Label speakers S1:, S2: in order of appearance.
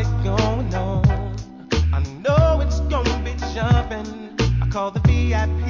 S1: party going on. I know it's gonna be jumping. I call the VIP